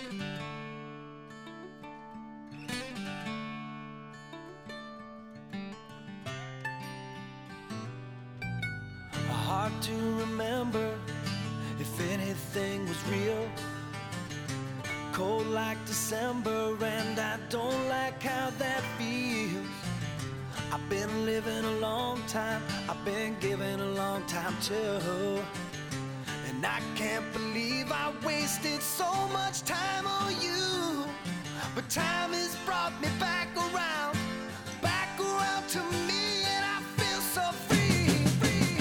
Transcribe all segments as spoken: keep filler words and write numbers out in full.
Hard to remember if anything was real. Cold like December, and I don't like how that feels. I've been living a long time, I've been giving a long time too, and I can't believe I wasted so much time on you. But time has brought me back around, back around to me, and I feel so free, free.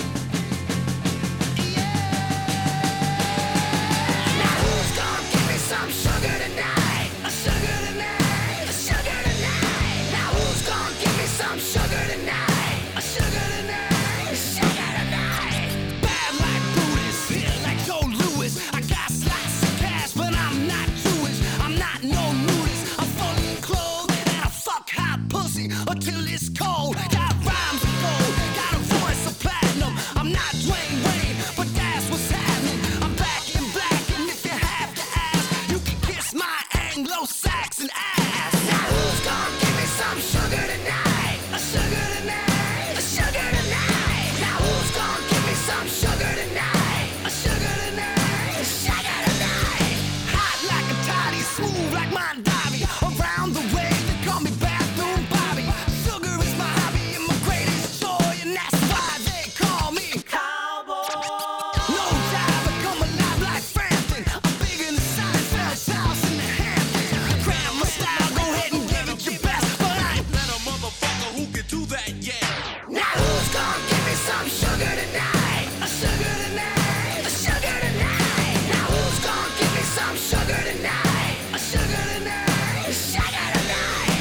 Yeah. Now who's gonna give me some sugar tonight? A sugar tonight, a sugar tonight. Now who's gonna give me some sugar tonight? A sugar tonight, a sugar tonight. Bad like Brutus, here like Joe Louis. I got slots of cash, but I'm not Jewish. I'm not no nudist. I'm fully clothed and I fuck hot pussy until it's cold. Got rhymes of gold, got a voice of platinum. I'm not Dwayne Wayne, but that's what's happening. I'm back in black, and if you have to ask, you can kiss my Anglo-Saxon ass. Now who's gonna give me some sugar tonight? A sugar tonight, a sugar tonight. Now who's gonna give me some sugar tonight? A sugar tonight, a sugar tonight. Hot like a toddy, smooth like Mondavi. Around the way they call me Bathroom Bobby. Sugar is my hobby and my greatest joy, and that's why they call me Cowboy. No doubt I come alive like Frampton. I'm big in the Seinfeld's house in the Hamptons. Grandma style, go ahead and give it your best, but I ain't Let a motherfucker who can do that, yeah. Now who's gonna give me some sugar tonight? A sugar tonight, a sugar tonight. Now who's gonna give me some sugar tonight? A sugar tonight, a sugar tonight.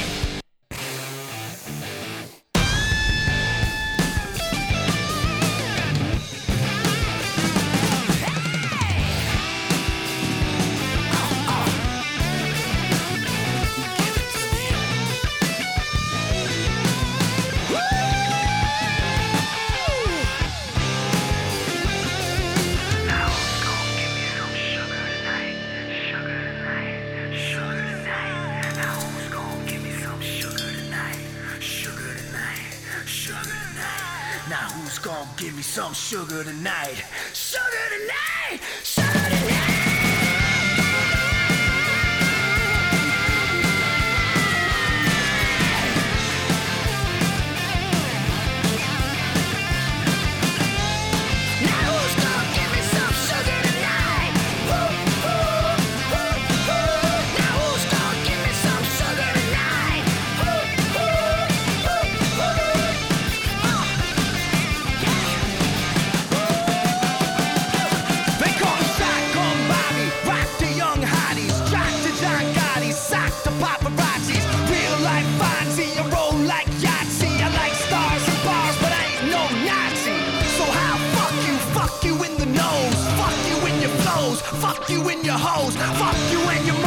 Now who's gonna give me some sugar tonight? Sugar tonight! Sugar tonight! Now who's gonna give me some sugar tonight? Woo, woo, woo, woo. Now who's gonna give me some sugar tonight? Woo, woo, woo, woo. Uh, yeah. They call me Shotgun Bobby, rock the young hotties, jock to John Gotti, sock to paparazzis, real life Fonzie, I roll like Yahtzee. I like stars and bars, but I ain't no Nazi. So how fuck you, fuck you in the nose, fuck you in your flows, fuck you in your hoes, fuck you and your